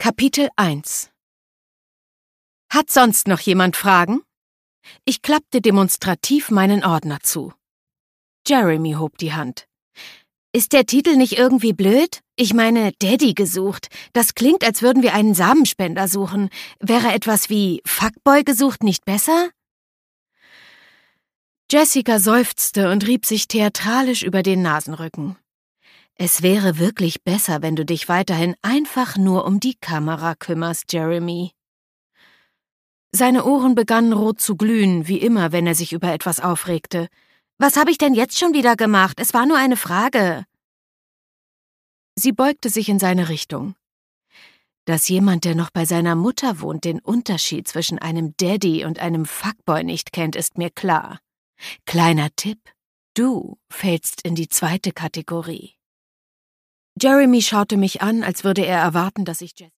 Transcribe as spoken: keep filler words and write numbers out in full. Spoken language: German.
Kapitel eins. Hat sonst noch jemand Fragen? Ich klappte demonstrativ meinen Ordner zu. Jeremy hob die Hand. Ist der Titel nicht irgendwie blöd? Ich meine, Daddy gesucht. Das klingt, als würden wir einen Samenspender suchen. Wäre etwas wie Fuckboy gesucht nicht besser? Jessica seufzte und rieb sich theatralisch über den Nasenrücken. Es wäre wirklich besser, wenn du dich weiterhin einfach nur um die Kamera kümmerst, Jeremy. Seine Ohren begannen rot zu glühen, wie immer, wenn er sich über etwas aufregte. Was habe ich denn jetzt schon wieder gemacht? Es war nur eine Frage. Sie beugte sich in seine Richtung. Dass jemand, der noch bei seiner Mutter wohnt, den Unterschied zwischen einem Daddy und einem Fuckboy nicht kennt, ist mir klar. Kleiner Tipp, du fällst in die zweite Kategorie. Jeremy schaute mich an, als würde er erwarten, dass ich Jessica